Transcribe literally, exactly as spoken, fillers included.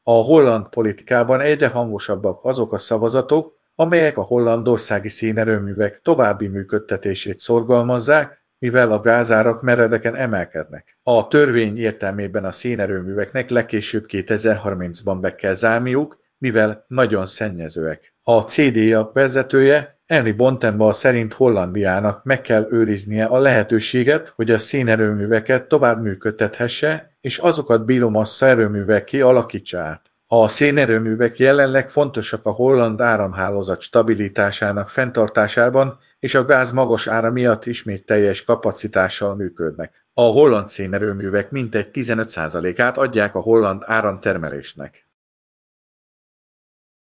A holland politikában egyre hangosabbak azok a szavazatok, amelyek a hollandországi szénerőművek további működtetését szorgalmazzák, mivel a gázárak meredeken emelkednek. A törvény értelmében a szénerőműveknek legkésőbb kétezer-harmincban be kell zárniuk, mivel nagyon szennyezőek. A cé dé á vezetője Henry Bontemba szerint Hollandiának meg kell őriznie a lehetőséget, hogy a szénerőműveket tovább működtethesse, és azokat biomassa erőművekké alakítsa át. A szénerőművek jelenleg fontosak a holland áramhálózat stabilitásának fenntartásában, és a gáz magas ára miatt ismét teljes kapacitással működnek. A holland szénerőművek mintegy tizenöt százalékát adják a holland áramtermelésnek.